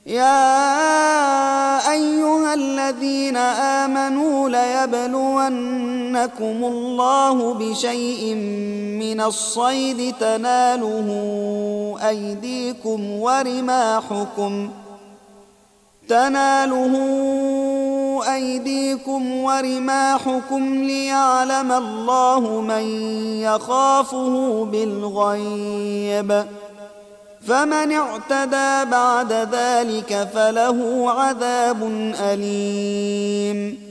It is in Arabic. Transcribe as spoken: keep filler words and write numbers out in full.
يا أيها الذين آمنوا ليبلونكم الله بشيء من الصيد تناله أيديكم ورماحكم تناله أيديكم ورماحكم ليعلم الله من يخافه بالغيب، فمن اعتدى بعد ذلك فله عذاب أليم.